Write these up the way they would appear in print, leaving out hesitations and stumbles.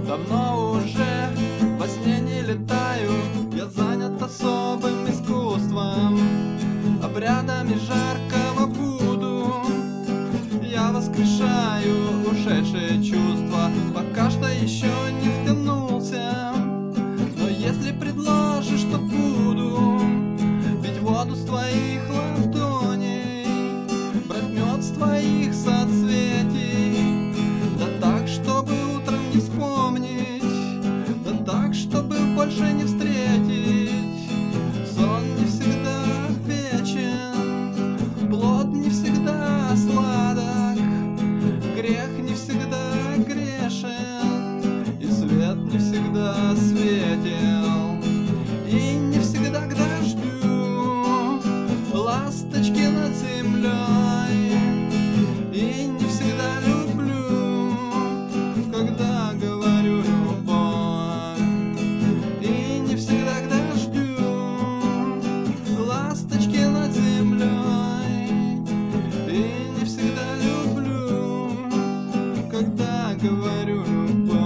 Давно уже во сне не летаю, я занят особым искусством, обрядами жаркого буду. Я воскрешаю ушедшие чувства, пока что еще не втянулся. Но если предложишь, то буду пить воду с твоих ладоней, брать мед с твоих соцветий, да так, чтобы утром не вспомнить, да так, чтобы больше не встретить. Сон не всегда вечен, плод не всегда сладок, грех не всегда грешен, и свет не всегда светел, и не всегда к дождю ласточки над землей, и не всегда люблю, когда говорю любовь, и не всегда к дождю ласточки над землей, и не всегда люблю, когда говорю любовь.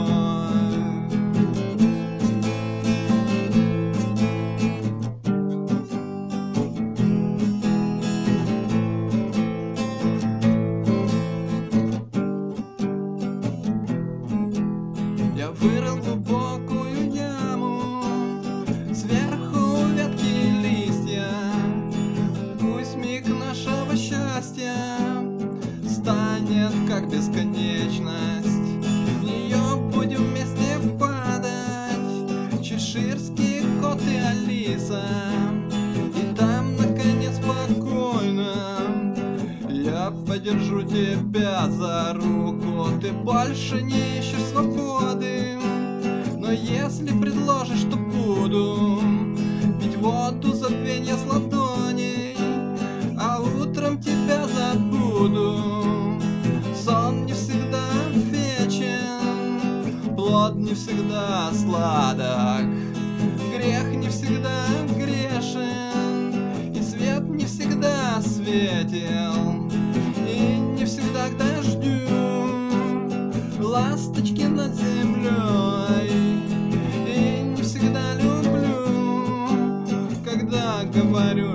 Я вырыл глубокую яму, сверху ветки и листья. Пусть миг нашего счастья станет как бесконечность, в нее будем вместе падать, чеширский кот и Алиса, и там наконец спокойно я подержу тебя за руку. Ты больше не ищешь свободы, но если предложишь, то буду пить воду забвенья с ладоней, а утром тебя забуду. Сон не всегда вечен, плод не всегда сладок, грех не всегда грешен, и свет не всегда светел, и не всегда к дождю ласточки над землей, и не всегда люблю, когда говорю